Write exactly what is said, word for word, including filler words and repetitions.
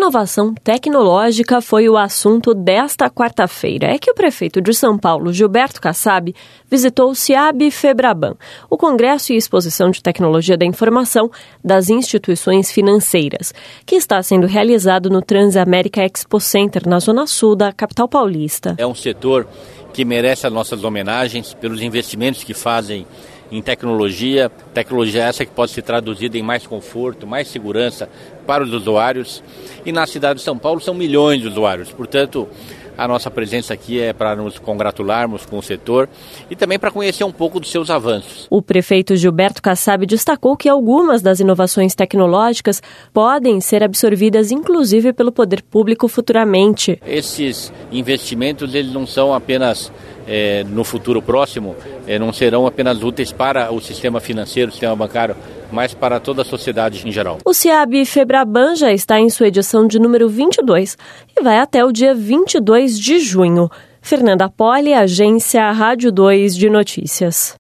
inovação tecnológica foi o assunto desta quarta-feira. É que o prefeito de São Paulo, Gilberto Kassab, visitou o SIAB-FEBRABAN, o Congresso e Exposição de Tecnologia da Informação das Instituições Financeiras, que está sendo realizado no Transamérica Expo Center, na Zona Sul da capital paulista. É um setor que merece as nossas homenagens pelos investimentos que fazem em tecnologia, tecnologia essa que pode ser traduzida em mais conforto, mais segurança para os usuários. E na cidade de São Paulo são milhões de usuários, portanto a nossa presença aqui é para nos congratularmos com o setor e também para conhecer um pouco dos seus avanços. O prefeito Gilberto Kassab destacou que algumas das inovações tecnológicas podem ser absorvidas inclusive pelo poder público futuramente. Esses investimentos eles não são apenas é, no futuro próximo, é, não serão apenas úteis para o sistema financeiro, o sistema bancário, mas para toda a sociedade em geral. O SIAB-FEBRABAN já está em sua edição de número vinte e dois e vai até o dia vinte e dois de junho. Fernanda Poli, Agência Rádio dois de Notícias.